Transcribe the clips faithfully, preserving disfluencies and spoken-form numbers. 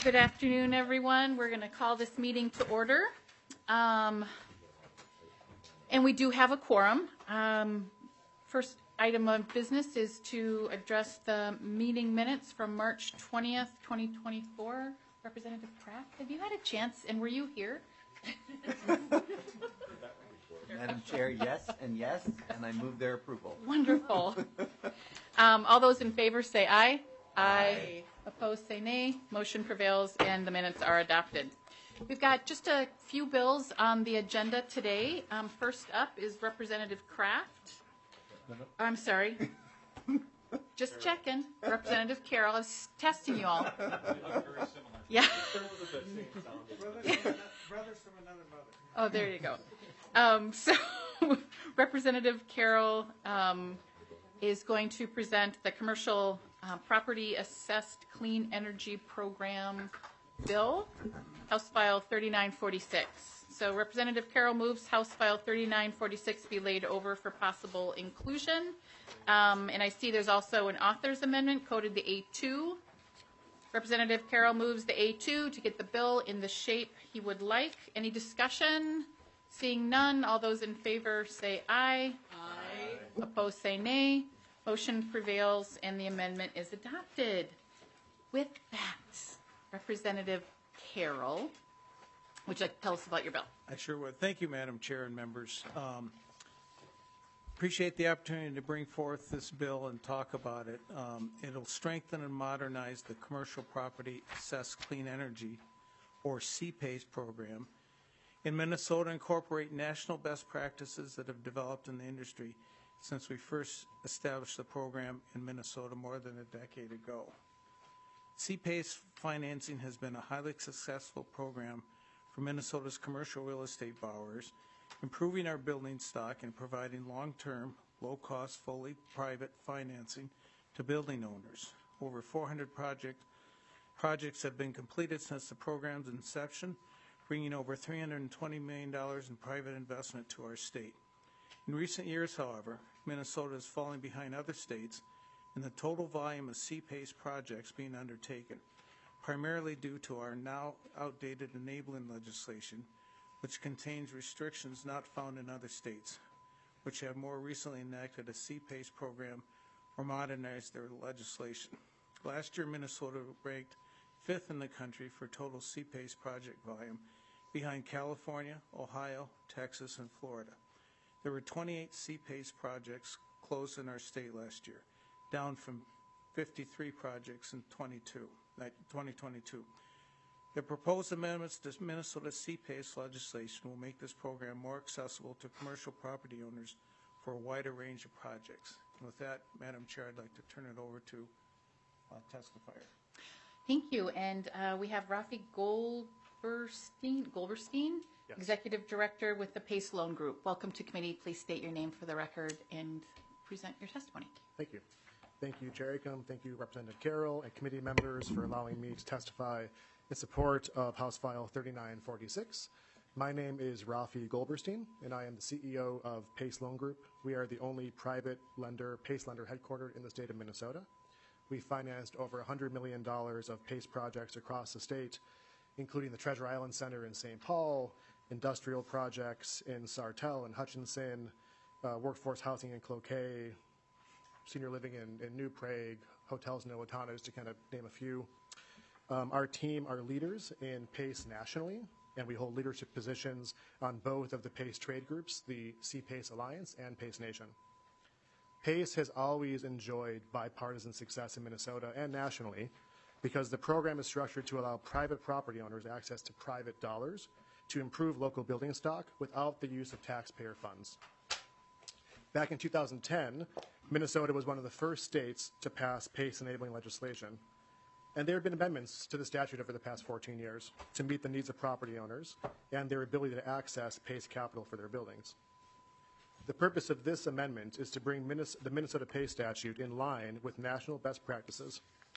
Good afternoon, everyone. We're going to call this meeting to order. Um, and we do have a quorum. Um, first item of business is to address the meeting minutes from March twentieth, twenty twenty-four. Representative Kraft, have you had a chance, and were you here? Madam Chair, yes and yes, and I move their approval. Wonderful. Um, all those in favor say aye. Aye. Aye. Opposed say nay. Motion prevails and the minutes are adopted. We've got just a few bills on the agenda today. Um, first up is Representative Kraft. I'm sorry. Just checking. Representative Carroll is testing you all. Yeah. Brothers from another mother. Oh, there you go. Um, so Representative Carroll um, is going to present the Commercial uh, Property Assessed Clean Energy Program bill, House File thirty-nine forty-six. So Representative Carroll moves House File thirty-nine forty-six be laid over for possible inclusion. Um, and I see there's also an author's amendment coded the A two. Representative Carroll moves the A two to get the bill in the shape he would like. Any discussion? Seeing none, all those in favor say aye. Aye. Opposed say nay. Motion prevails and the amendment is adopted. With that, Representative Carroll, would you like to tell us about your bill? I sure would. Thank you, Madam Chair and members. Um, appreciate the opportunity to bring forth this bill and talk about it. Um, it'll strengthen and modernize the Commercial Property Assessed Clean Energy, or C PACE program, in Minnesota, incorporate national best practices that have developed in the industry since we first established the program in Minnesota more than a decade ago. C PACE financing has been a highly successful program for Minnesota's commercial real estate borrowers, improving our building stock and providing long-term, low-cost, fully private financing to building owners. Over four hundred project, projects have been completed since the program's inception, bringing over three hundred twenty million dollars in private investment to our state. In recent years, however, Minnesota is falling behind other states in the total volume of C PACE projects being undertaken, primarily due to our now outdated enabling legislation, which contains restrictions not found in other states, which have more recently enacted a C PACE program or modernized their legislation. Last year, Minnesota ranked fifth in the country for total C PACE project volume, behind California, Ohio, Texas, and Florida. There were twenty-eight C PACE projects closed in our state last year, down from fifty-three projects in twenty twenty-two. The proposed amendments to Minnesota's C PACE legislation will make this program more accessible to commercial property owners for a wider range of projects. And with that, Madam Chair, I'd like to turn it over to uh, testifier. Thank you. And uh, we have Rafi Goldberstein, Goldberstein yes. Executive Director with the PACE Loan Group. Welcome to committee. Please state your name for the record and present your testimony. Thank you. Thank you, Chair Acom. Thank you, Representative Carroll and committee members for allowing me to testify in support of House File thirty-nine forty-six. My name is Rafi Goldberstein, and I am the C E O of PACE Loan Group. We are the only private lender, PACE lender headquartered in the state of Minnesota. We financed over one hundred million dollars of PACE projects across the state, including the Treasure Island Center in Saint Paul, industrial projects in Sartell and Hutchinson, uh, workforce housing in Cloquet, senior living in, in New Prague, hotels in Owatonna, to kind of name a few. Um, our team are leaders in PACE nationally, and we hold leadership positions on both of the PACE trade groups, the C PACE Alliance and PACE Nation. PACE has always enjoyed bipartisan success in Minnesota and nationally because the program is structured to allow private property owners access to private dollars to improve local building stock without the use of taxpayer funds. Back in two thousand ten, Minnesota was one of the first states to pass PACE enabling legislation. And there have been amendments to the statute over the past fourteen years to meet the needs of property owners and their ability to access PACE capital for their buildings. The purpose of this amendment is to bring Minnes- the Minnesota PACE statute in line with national best practices.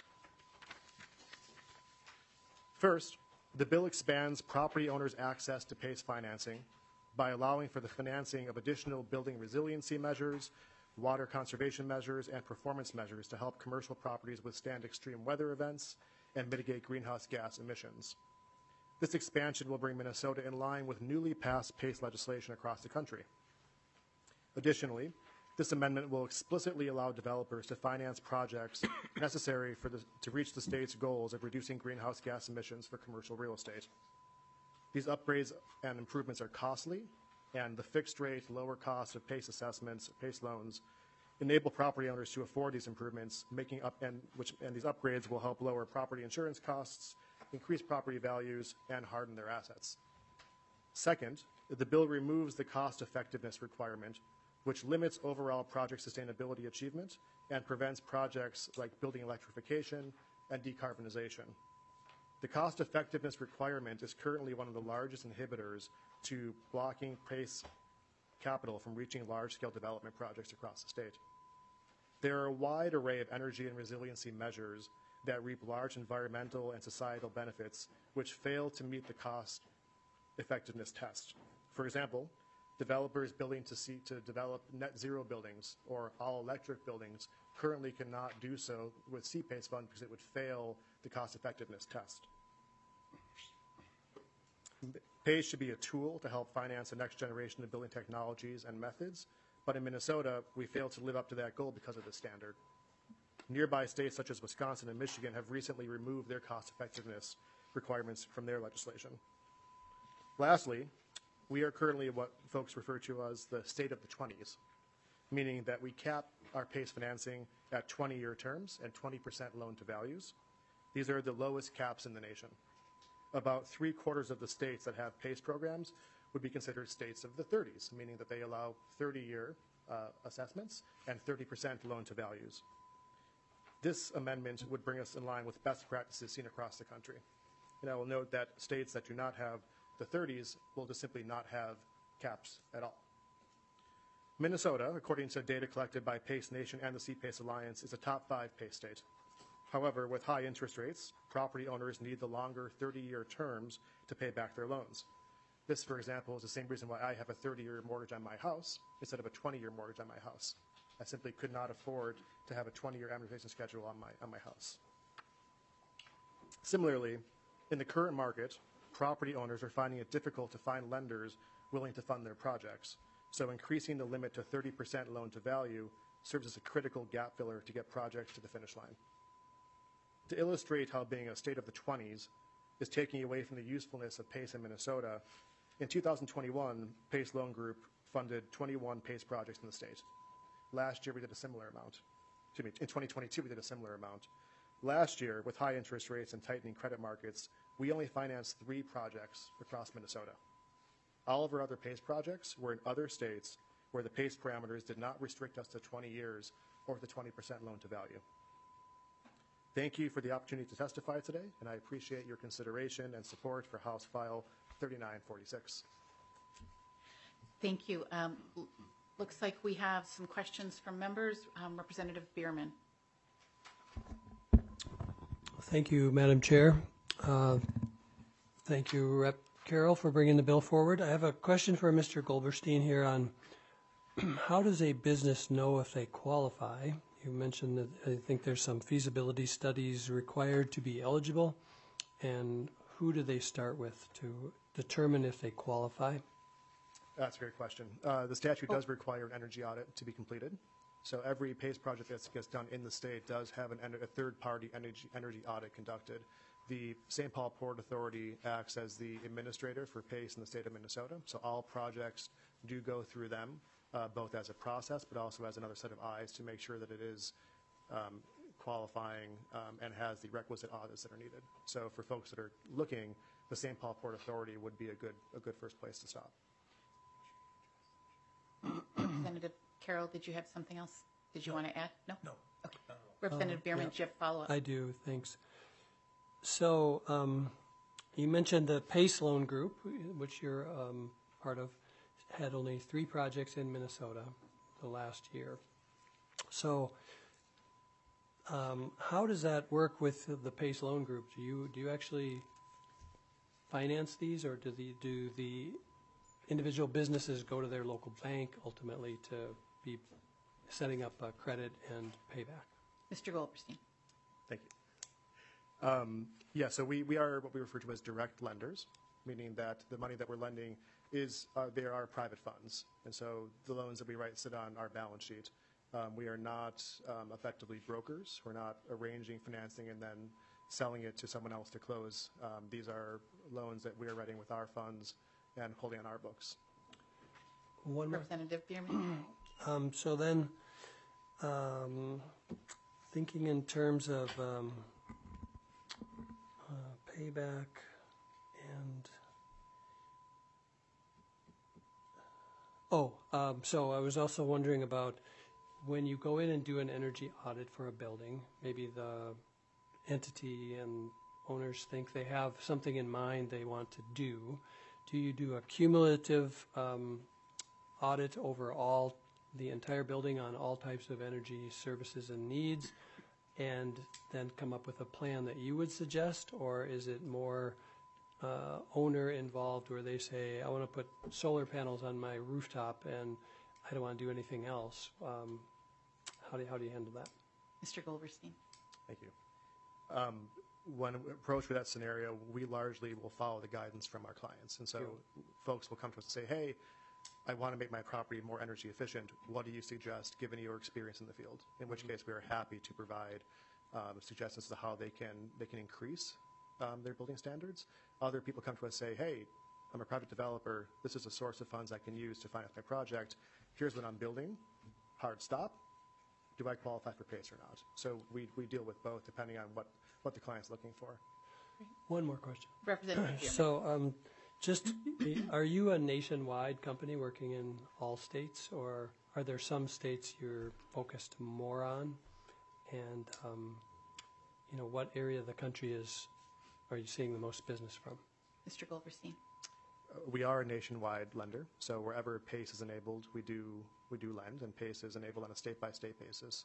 First, the bill expands property owners' access to PACE financing by allowing for the financing of additional building resiliency measures, water conservation measures, and performance measures to help commercial properties withstand extreme weather events and mitigate greenhouse gas emissions. This expansion will bring Minnesota in line with newly passed PACE legislation across the country. Additionally, this amendment will explicitly allow developers to finance projects necessary for the, to reach the state's goals of reducing greenhouse gas emissions for commercial real estate. These upgrades and improvements are costly, and the fixed rate, lower cost of PACE assessments, PACE loans, enable property owners to afford these improvements, making up and which and these upgrades will help lower property insurance costs, increase property values, and harden their assets. Second, the bill removes the cost effectiveness requirement, which limits overall project sustainability achievement and prevents projects like building electrification and decarbonization. The cost effectiveness requirement is currently one of the largest inhibitors to blocking PACE capital from reaching large-scale development projects across the state. There are a wide array of energy and resiliency measures that reap large environmental and societal benefits which fail to meet the cost effectiveness test. For example, developers building to, see, to develop net zero buildings or all-electric buildings currently cannot do so with C PACE fund because it would fail the cost effectiveness test. PACE should be a tool to help finance the next generation of building technologies and methods, but in Minnesota, we fail to live up to that goal because of the standard. Nearby states such as Wisconsin and Michigan have recently removed their cost effectiveness requirements from their legislation. Lastly, we are currently what folks refer to as the state of the twenties, meaning that we cap our PACE financing at twenty-year terms and twenty percent loan to values. These are the lowest caps in the nation. About three quarters of the states that have PACE programs would be considered states of the thirties, meaning that they allow thirty-year uh, assessments and thirty percent loan to values. This amendment would bring us in line with best practices seen across the country. And I will note that states that do not have the thirties will just simply not have caps at all. Minnesota, according to data collected by PACE Nation and the C PACE Alliance, is a top five PACE state. However, with high interest rates, property owners need the longer thirty-year terms to pay back their loans. This, for example, is the same reason why I have a thirty-year mortgage on my house instead of a twenty-year mortgage on my house. I simply could not afford to have a twenty-year amortization schedule on my, on my house. Similarly, in the current market, property owners are finding it difficult to find lenders willing to fund their projects. So increasing the limit to thirty percent loan to value serves as a critical gap filler to get projects to the finish line. To illustrate how being a state of the twenties is taking away from the usefulness of PACE in Minnesota, in two thousand twenty-one, PACE Loan Group funded twenty-one PACE projects in the state. Last year, we did a similar amount. Excuse me, in twenty twenty-two, we did a similar amount. Last year, with high interest rates and tightening credit markets, we only financed three projects across Minnesota. All of our other PACE projects were in other states where the PACE parameters did not restrict us to twenty years or the twenty percent loan to value. Thank you for the opportunity to testify today, and I appreciate your consideration and support for House File thirty-nine forty-six. Thank you. Um, l- looks like we have some questions from members. Um, Representative Bierman. Thank you, Madam Chair. Uh, thank you, Rep Carroll, for bringing the bill forward. I have a question for Mister Goldberstein here on how does a business know if they qualify? You mentioned that I think there's some feasibility studies required to be eligible, and who do they start with to determine if they qualify? That's a great question. Uh, the statute does require an energy audit to be completed. So every PACE project that gets done in the state does have an, a third-party energy, energy audit conducted. The Saint Paul Port Authority acts as the administrator for PACE in the state of Minnesota. So all projects do go through them, uh, both as a process, but also as another set of eyes to make sure that it is um, qualifying um, and has the requisite audits that are needed. So for folks that are looking, the Saint Paul Port Authority would be a good, a good first place to stop. Representative Carroll, did you have something else? Did you want to add? No? No. Okay. Representative Bierman, yeah. do you have follow-up? I do, thanks. So um, you mentioned the PACE Loan Group, which you're um, part of, had only three projects in Minnesota the last year. So um, how does that work with the PACE Loan Group? Do you do you actually finance these, or do the do the individual businesses go to their local bank ultimately to be setting up a credit and payback? Mister Goldberstein. Thank you. Um, yeah, so we, we are what we refer to as direct lenders, meaning that the money that we're lending is, uh, they are private funds. And so the loans that we write sit on our balance sheet. Um, we are not um, effectively brokers. We're not arranging financing and then selling it to someone else to close. Um, these are loans that we are writing with our funds and holding on our books. One more. Representative Bierman. Um, so then, um, thinking in terms of um, uh, payback and oh, um, so I was also wondering about when you go in and do an energy audit for a building, maybe the entity and owners think they have something in mind they want to do. Do you do a cumulative um, audit over all the entire building on all types of energy services and needs, and then come up with a plan that you would suggest, or is it more uh, owner involved where they say, I want to put solar panels on my rooftop and I don't want to do anything else? Um, how do you, how do you handle that? Mister Goldberstein. Thank you. Um, when approached with that scenario, we largely will follow the guidance from our clients. And so folks will come to us and say, hey, I want to make my property more energy efficient. What do you suggest, given your experience in the field? In which case, we are happy to provide um, suggestions to how they can they can increase um, their building standards. Other people come to us and say, hey, I'm a private developer. This is a source of funds I can use to finance my project. Here's what I'm building. Hard stop. Do I qualify for PACE or not? So we, we deal with both depending on what, what the client's looking for. One more question. Representative Bierman. So, um, just, are you a nationwide company working in all states, or are there some states you're focused more on? And, um, you know, what area of the country is, are you seeing the most business from? Mister Goldberstein. Uh, we are a nationwide lender, so wherever PACE is enabled, we do we do lend, and PACE is enabled on a state-by-state basis.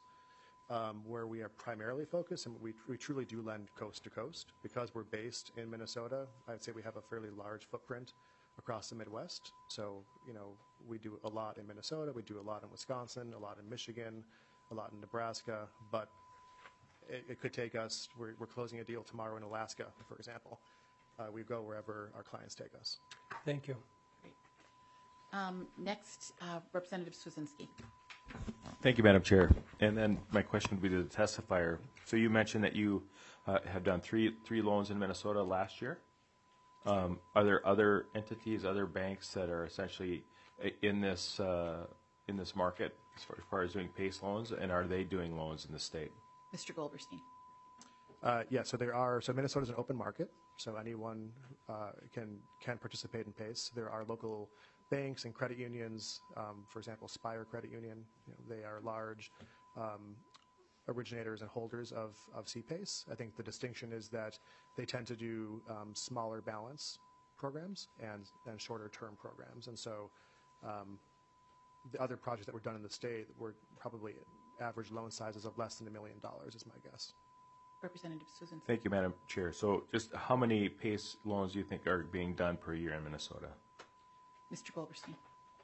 Um, where we are primarily focused, and we, we truly do lend coast to coast. Because we're based in Minnesota, I'd say we have a fairly large footprint across the Midwest. So, you know, we do a lot in Minnesota, we do a lot in Wisconsin, a lot in Michigan, a lot in Nebraska, but it, it could take us, we're, we're closing a deal tomorrow in Alaska, for example. Uh, we go wherever our clients take us. Thank you. Great. Um, next, uh, Representative Swazinski. Thank you, Madam Chair. And then my question would be to the testifier. So you mentioned that you uh, have done three three loans in Minnesota last year. Um, are there other entities, other banks that are essentially in this uh, in this market as far, as far as doing PACE loans, and are they doing loans in the state? Mister Goldberstein. Uh, yeah, so there are, so Minnesota's an open market, so anyone uh, can can participate in PACE. There are local banks and credit unions, um, for example, Spire Credit Union, you know, they are large um, originators and holders of, of C PACE. I think the distinction is that they tend to do um, smaller balance programs and, and shorter term programs. And so um, the other projects that were done in the state were probably average loan sizes of less than a million dollars is my guess. Representative Swazinski. Thank you, Madam Chair. So just how many PACE loans do you think are being done per year in Minnesota? Mister Goldberstein.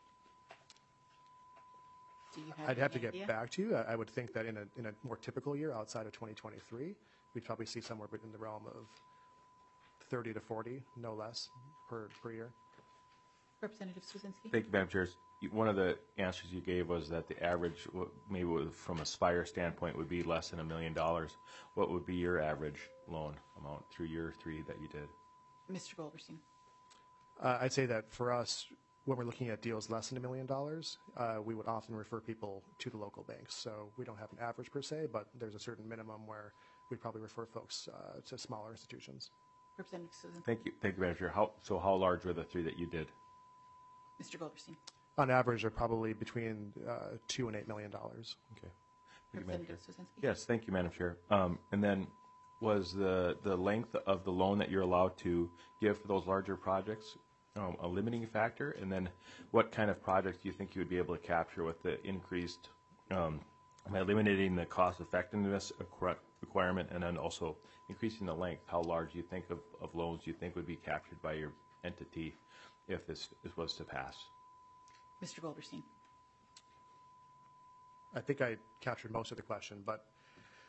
Do you have I'd have to any get idea? back to you. I I would think that in a, in a more typical year outside of twenty twenty-three, we'd probably see somewhere in the realm of thirty to forty, no less, per, per year. Representative Swazinski. Thank you, Madam Chair. One of the answers you gave was that the average, w- maybe with- from a Spire standpoint, would be less than a million dollars. What would be your average loan amount through year three that you did? Mister Goldberstein. Uh, I'd say that for us, when we're looking at deals less than a million dollars, uh, we would often refer people to the local banks. So we don't have an average per se, but there's a certain minimum where we'd probably refer folks uh, to smaller institutions. Representative Swazinski. Thank you, thank you, Madam Chair. How, so how large were the three that you did? Mister Goldberstein. On average, they're probably between uh, two and eight million dollars. Okay. Thank you, Madam Chair. Representative Swazinski. Yes, thank you, Madam Chair. Um, and then was the, the length of the loan that you're allowed to give for those larger projects um, a limiting factor? And then what kind of projects do you think you would be able to capture with the increased, um, by eliminating the cost effectiveness requirement and then also increasing the length? How large do you think of, of loans do you think would be captured by your entity if this, this was to pass? Mister Goldberstein. I think I captured most of the question, but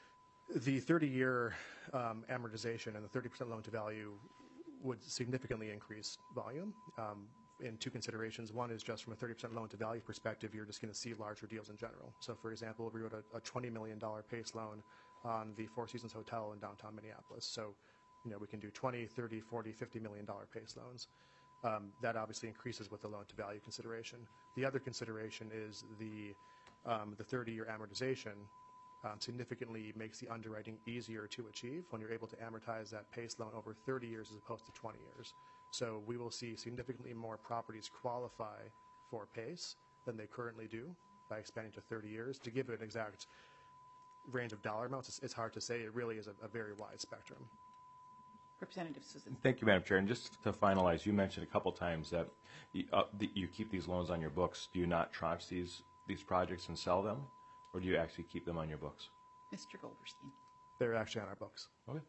The thirty-year um, amortization and the thirty percent loan-to-value would significantly increase volume um, in two considerations. One is just from a thirty percent loan-to-value perspective, you're just going to see larger deals in general. So, for example, if we wrote a, a twenty million dollars PACE loan on the Four Seasons Hotel in downtown Minneapolis, so you know we can do twenty, thirty, forty, fifty million dollars PACE loans. Um, that obviously increases with the loan-to-value consideration. The other consideration is the um, the thirty-year amortization. Um, significantly makes the underwriting easier to achieve when you're able to amortize that PACE loan over thirty years as opposed to twenty years. So we will see significantly more properties qualify for PACE than they currently do by expanding to thirty years. To give it an exact range of dollar amounts, it's, it's hard to say. It really is a, a very wide spectrum. Representative Susan. Thank you, Madam Chair. And just to finalize, you mentioned a couple times that you, uh, the, you keep these loans on your books. Do you not tranche these these projects and sell them? Or do you actually keep them on your books? Mister Goldberstein. They're actually on our books. Okay.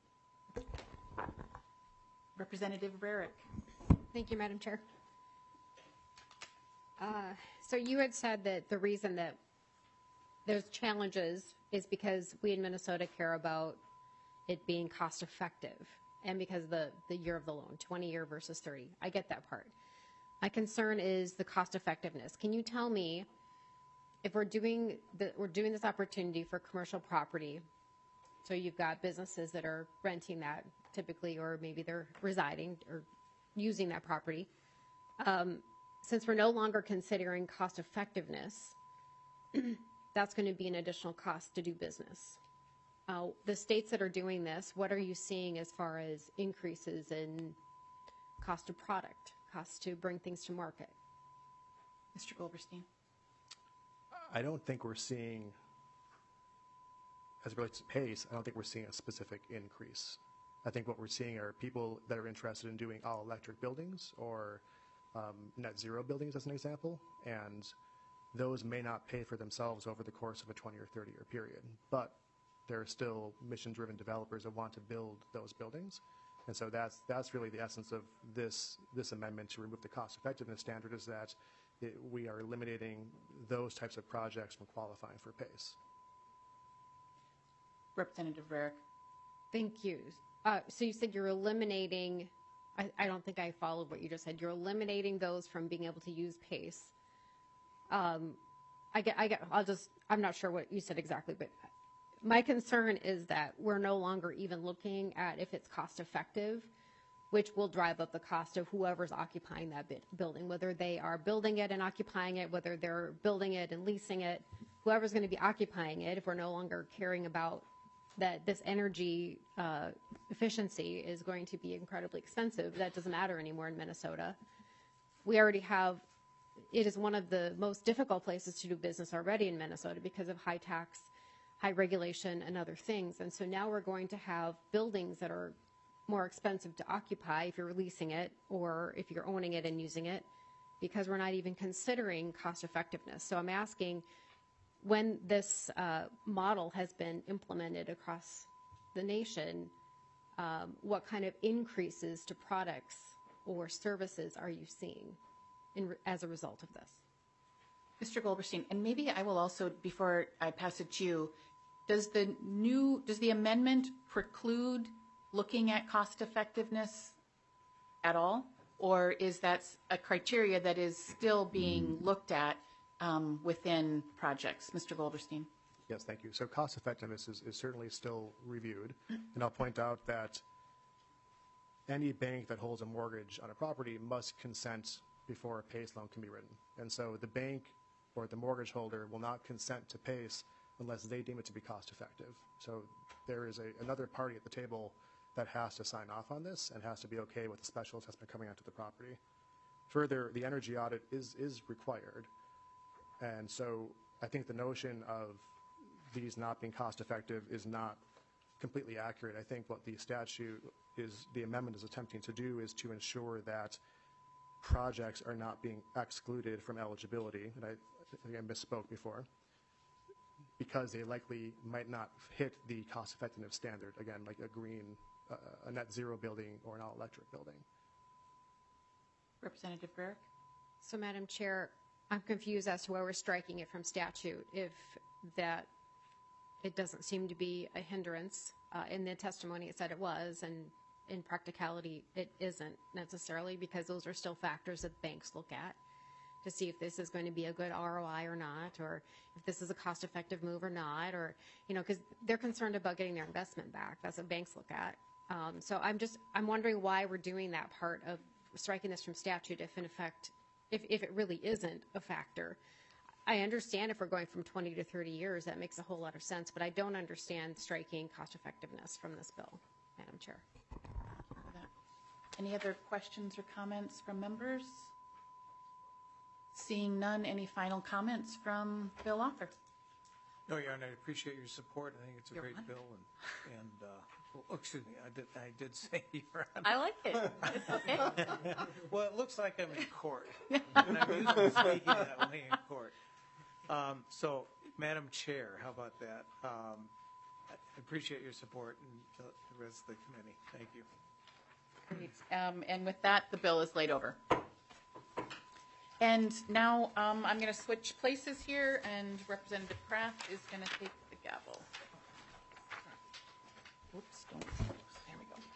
Representative Rarick. Thank you, Madam Chair. Uh, so you had said that the reason that there's challenges is because we in Minnesota care about it being cost effective and because of the, the year of the loan, twenty year versus thirty. I get that part. My concern is the cost effectiveness. Can you tell me if we're doing the, we're doing this opportunity for commercial property, so you've got businesses that are renting that typically, or maybe they're residing or using that property. Um, since we're no longer considering cost effectiveness, that's going to be an additional cost to do business. Uh, the states that are doing this, what are you seeing as far as increases in cost of product, cost to bring things to market? Mister Goldberstein. I don't think we're seeing, as it relates to PACE, I don't think we're seeing a specific increase. I think what we're seeing are people that are interested in doing all-electric buildings or um, net zero buildings, as an example, and those may not pay for themselves over the course of a twenty or thirty year period, but there are still mission-driven developers that want to build those buildings. And so that's that's really the essence of this this amendment to remove the cost-effectiveness standard, is that it, we are eliminating those types of projects from qualifying for PACE. Representative Rarick. Thank you. Uh, so you said you're eliminating, I, I don't think I followed what you just said. You're eliminating those from being able to use PACE. Um, I get, I get, I'll just, I'm not sure what you said exactly, but my concern is that we're no longer even looking at if it's cost effective, which will drive up the cost of whoever's occupying that bit, building, whether they are building it and occupying it, whether they're building it and leasing it, whoever's going to be occupying it, if we're no longer caring about that this energy uh, efficiency is going to be incredibly expensive. That doesn't matter anymore in Minnesota. We already have, it is one of the most difficult places to do business already in Minnesota because of high tax, high regulation, and other things. And so now we're going to have buildings that are more expensive to occupy if you're leasing it or if you're owning it and using it, because we're not even considering cost effectiveness. So I'm asking, when this uh, model has been implemented across the nation, um, what kind of increases to products or services are you seeing in, as a result of this? Mister Goldberstein, and maybe I will also, before I pass it to you, does the new, does the amendment preclude looking at cost effectiveness at all? Or is that a criteria that is still being looked at um, within projects? Mister Goldberstein. Yes, thank you. So cost effectiveness is, is certainly still reviewed. And I'll point out that any bank that holds a mortgage on a property must consent before a PACE loan can be written. And so the bank or the mortgage holder will not consent to PACE unless they deem it to be cost effective. So there is a, another party at the table that has to sign off on this and has to be okay with the special assessment coming onto the property. Further, the energy audit is, is required. And so I think the notion of these not being cost effective is not completely accurate. I think what the statute is, the amendment is attempting to do, is to ensure that projects are not being excluded from eligibility. And I, I think I misspoke before, because they likely might not hit the cost effectiveness standard, again, like a green, uh, a net zero building or an all electric building. Representative Rarick. So, Madam Chair, I'm confused as to why we're striking it from statute if that it doesn't seem to be a hindrance. Uh, in the testimony, it said it was, and in practicality, it isn't necessarily, because those are still factors that banks look at to see if this is going to be a good R O I or not, or if this is a cost-effective move or not, or, you know, because they're concerned about getting their investment back. That's what banks look at. Um, so I'm just, I'm wondering why we're doing that part of striking this from statute if in effect, if, if it really isn't a factor. I understand if we're going from twenty to thirty years, that makes a whole lot of sense, but I don't understand striking cost-effectiveness from this bill, Madam Chair. Any other questions or comments from members? Seeing none, any final comments from bill author? No, Your Honor, I appreciate your support. I think it's a You're great welcome. bill, and, and, uh, well, excuse me, I did, I did say, Your Honor. I like it. It's okay. Well, it looks like I'm in court, and I'm usually speaking that way in court. Um, so, Madam Chair, how about that? Um, I appreciate your support and the the rest of the committee. Thank you. Great. Um, and with that, the bill is laid over. And now um, I'm going to switch places here, and Representative Kraft is going to take the gavel. Oops, don't. There we go.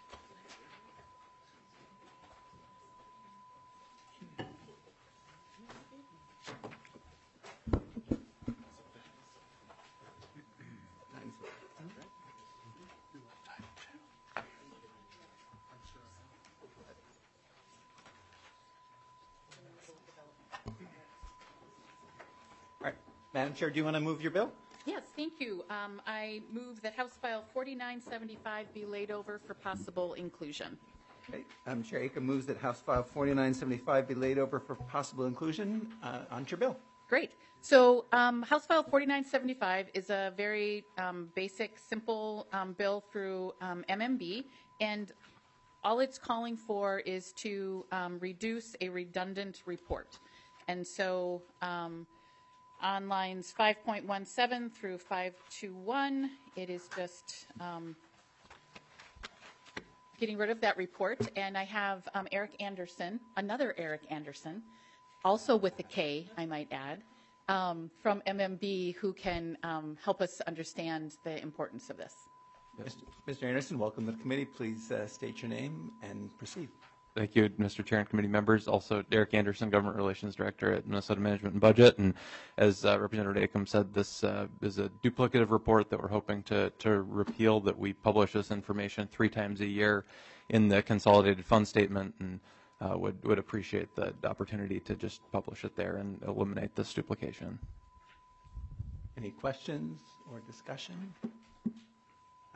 All right, Madam Chair, do you want to move your bill? Yes, thank you. Um, I move that House File forty-nine seventy-five be laid over for possible inclusion. Okay, um, Chair Akem moves that House File forty-nine seventy-five be laid over for possible inclusion uh, on your bill. Great. So um, House File forty-nine seventy-five is a very um, basic, simple um, bill through um, M M B, and all it's calling for is to um, reduce a redundant report. And so um, on lines five point one seven through five twenty-one, it is just um, getting rid of that report. And I have um, Eric Anderson, another Eric Anderson, also with the K, I might add, um, from M M B, who can um, help us understand the importance of this. Mister Anderson, welcome to the committee. Please uh, state your name and proceed. Thank you, Mister Chair and committee members. Also, Derek Anderson, Government Relations Director at Minnesota Management and Budget. And as uh, Representative Akem said, this uh, is a duplicative report that we're hoping to, to repeal, that we publish this information three times a year in the consolidated fund statement, and uh, would, would appreciate the opportunity to just publish it there and eliminate this duplication. Any questions or discussion? Uh,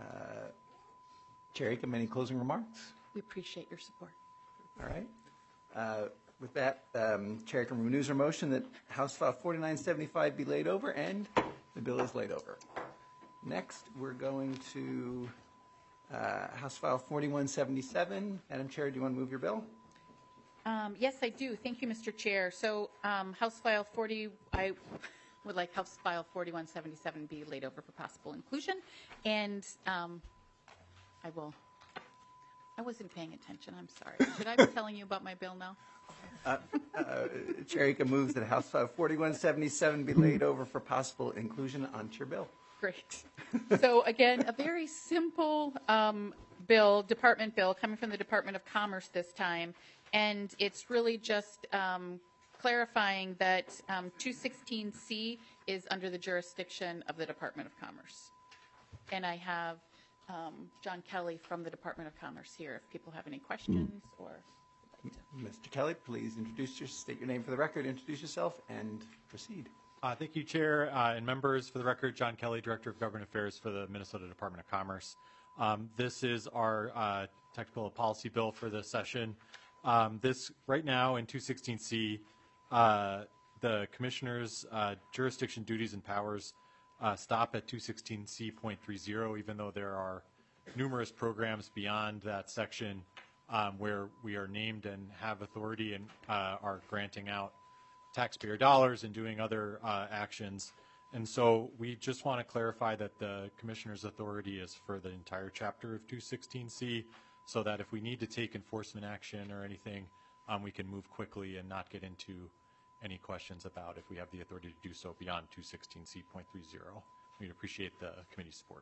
Chair Akem, any closing remarks? We appreciate your support. All right. Uh, with that, um, Chair Akem renews her motion that House File forty-nine seventy-five be laid over, and the bill is laid over. Next, we're going to uh, House File forty-one seventy-seven. Madam Chair, do you want to move your bill? Um, yes, I do. Thank you, Mister Chair. So um, House File forty, I would like House File forty-one seventy-seven be laid over for possible inclusion. And um, I will, I wasn't paying attention. I'm sorry. Should I be telling you about my bill now? Uh, uh, Chair Akem moves that House File forty-one seventy-seven be laid over for possible inclusion onto your bill. Great. So again, a very simple um, bill, department bill, coming from the Department of Commerce this time. And it's really just um, clarifying that um, two sixteen C is under the jurisdiction of the Department of Commerce. And I have um, John Kelly from the Department of Commerce here if people have any questions or. Mister Kelly, please introduce your, state your name for the record, introduce yourself, and proceed. Uh, thank you, Chair uh, and members. For the record, John Kelly, Director of Government Affairs for the Minnesota Department of Commerce. Um, this is our uh, technical policy bill for this session. Um, this, right now in two sixteen C, uh, the Commissioner's uh, jurisdiction, duties, and powers uh, stop at two sixteen C point three zero, even though there are numerous programs beyond that section um, where we are named and have authority and uh, are granting out taxpayer dollars and doing other uh, actions. And so we just want to clarify that the Commissioner's authority is for the entire chapter of two sixteen C, so that if we need to take enforcement action or anything, um, we can move quickly and not get into any questions about if we have the authority to do so beyond two sixteen C point three zero. we'd appreciate the committee support.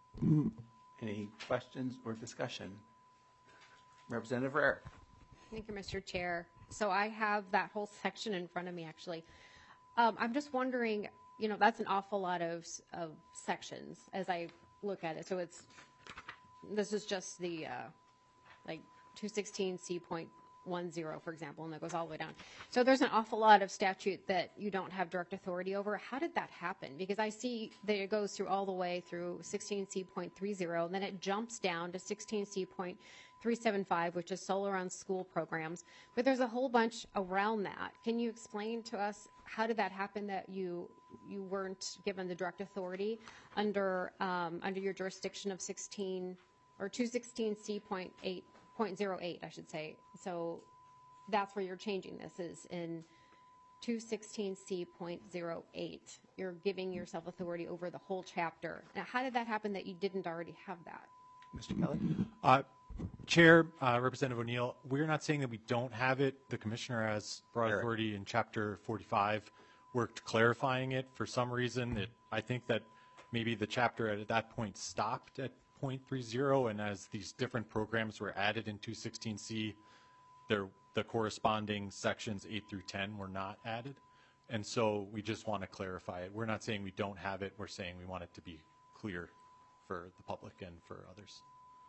Any questions or discussion? Representative Rarick. Thank you, Mister Chair. So I have that whole section in front of me, actually. Um, I'm just wondering, you know, that's an awful lot of, of sections as I look at it. So it's, this is just the, uh, like, two sixteen C point one zero, for example, and that goes all the way down. So there's an awful lot of statute that you don't have direct authority over. How did that happen? Because I see that it goes through all the way through sixteen C point three zero, and then it jumps down to sixteen C point three seven five, which is solar on school programs. But there's a whole bunch around that. Can you explain to us how did that happen that you you weren't given the direct authority under um, under your jurisdiction of sixteen or two sixteen C point eight point zero eight, I should say. So that's where you're changing this is in two sixteen C point zero eight. You're giving yourself authority over the whole chapter. Now, how did that happen that you didn't already have that? Mister Kelly. Uh, Chair, uh, Representative O'Neill, we're not saying that we don't have it. The commissioner has broad Eric. authority in Chapter forty-five, worked clarifying it. For some reason, it, I think that maybe the chapter at that point stopped at point three zero, and as these different programs were added in two sixteen C, there, the corresponding sections eight through ten were not added. And so we just want to clarify it. We're not saying we don't have it. We're saying we want it to be clear for the public and for others.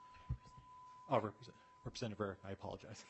Oh, Represent- Representative Eric, I apologize.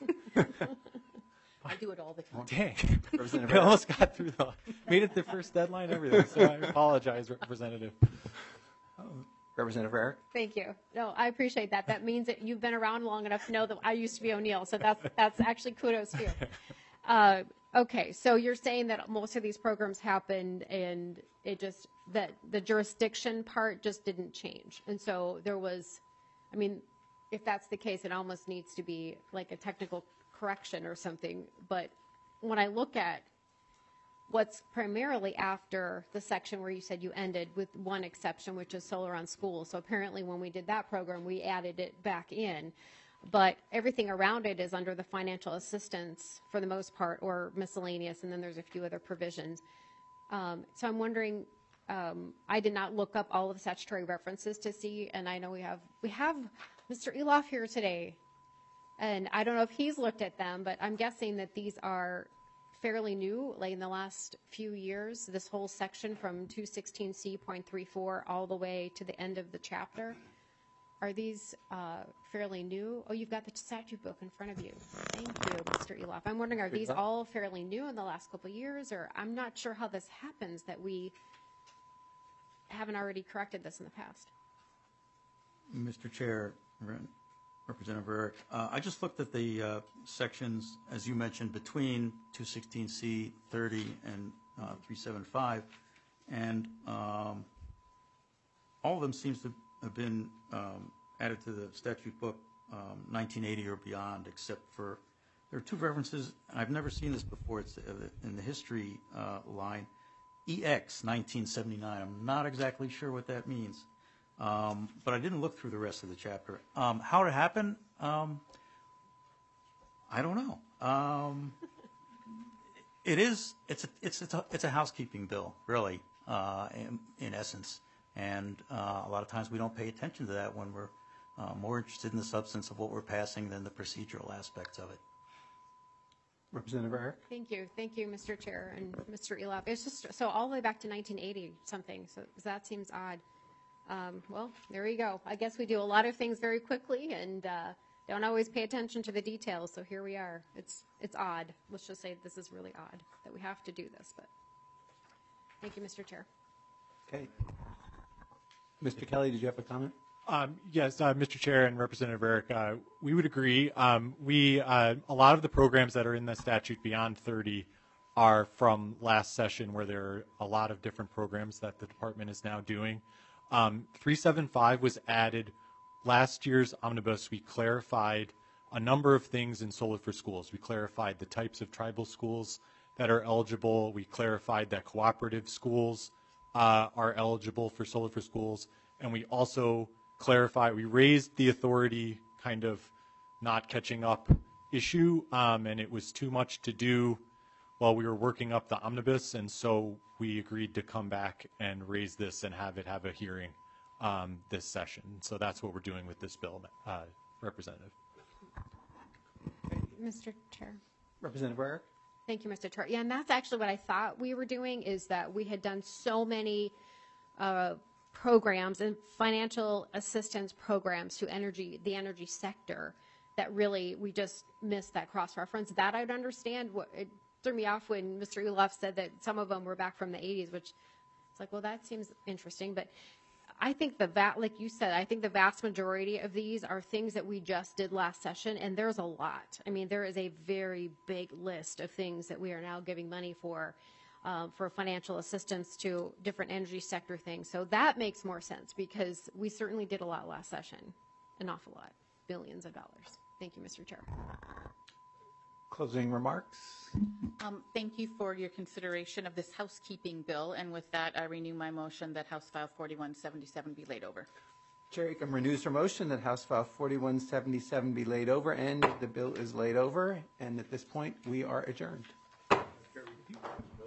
I do it all the time. Dang. Representative We almost got through the, made it the first deadline, everything. So I apologize, Representative. Representative Rarick. Thank you. No, I appreciate that. That means that you've been around long enough to know that I used to be O'Neill. So that's that's actually kudos to you. Uh, okay, so you're saying that most of these programs happened, and it just that the jurisdiction part just didn't change, and so there was, I mean, if that's the case, it almost needs to be like a technical correction or something. But when I look at what's primarily after the section where you said you ended with one exception, which is solar on school. So apparently when we did that program, we added it back in. But everything around it is under the financial assistance for the most part, or miscellaneous, and then there's a few other provisions. Um, so I'm wondering, um, I did not look up all of the statutory references to see, and I know we have we have Mister Eloff here today, and I don't know if he's looked at them, but I'm guessing that these are fairly new, like in the last few years, this whole section from two sixteen C point three four all the way to the end of the chapter. Are these uh, fairly new? Oh, you've got the statute book in front of you. Thank you, Mister Eloff. I'm wondering, are these all fairly new in the last couple of years, or I'm not sure how this happens that we haven't already corrected this in the past. Mister Chair, Representative Rarick, uh, I just looked at the uh, sections, as you mentioned, between two sixteen C thirty and uh, three seventy-five, and um, all of them seems to have been um, added to the statute book um, nineteen eighty or beyond, except for there are two references. I've never seen this before. It's in the history uh, line, E X nineteen seventy-nine. I'm not exactly sure what that means. Um, but I didn't look through the rest of the chapter. Um, how it happened, um, I don't know. Um, it is. It's a. It's a. It's a housekeeping bill, really, uh, in, in essence. And uh, a lot of times we don't pay attention to that when we're uh, more interested in the substance of what we're passing than the procedural aspects of it. Representative Rarick. Thank you. Thank you, Mister Chair and Mister Eloff. It's just so all the way back to nineteen eighty something. So that seems odd. Um, well, there you go. I guess we do a lot of things very quickly and uh, don't always pay attention to the details. So here we are. It's it's odd. Let's just say this is really odd that we have to do this. But thank you, Mister Chair. Okay. Mister Kelly, did you have a comment? Um, yes, uh, Mister Chair and Representative Eric, uh, we would agree. Um, we uh, a lot of the programs that are in the statute beyond thirty are from last session, where there are a lot of different programs that the department is now doing. Um, three seventy-five was added last year's omnibus. We clarified a number of things in Solar for Schools. We clarified the types of tribal schools that are eligible. We clarified that cooperative schools uh, are eligible for Solar for Schools. And we also clarified, we raised the authority kind of not catching up issue, um, and it was too much to do while we were working up the omnibus, and so we agreed to come back and raise this and have it have a hearing um, this session. So that's what we're doing with this bill, uh, Representative. Mister Chair. Representative Rarick? Thank you, Mister Chair. Yeah, and that's actually what I thought we were doing, is that we had done so many uh, programs and financial assistance programs to energy, the energy sector, that really we just missed that cross-reference. That I'd understand. What it threw me off when Mister Ulof said that some of them were back from the eighties, which it's like, well, that seems interesting. But I think the va- like you said, I think the vast majority of these are things that we just did last session, and there's a lot. I mean, there is a very big list of things that we are now giving money for, um, for financial assistance to different energy sector things. So that makes more sense, because we certainly did a lot last session, an awful lot, billions of dollars. Thank you, Mister Chair. Closing remarks? Um, Thank you for your consideration of this housekeeping bill, and with that, I renew my motion that House File forty-one seventy-seven be laid over. Chair Acom renews her motion that House File forty-one seventy-seven be laid over, and the bill is laid over. And at this point, we are adjourned.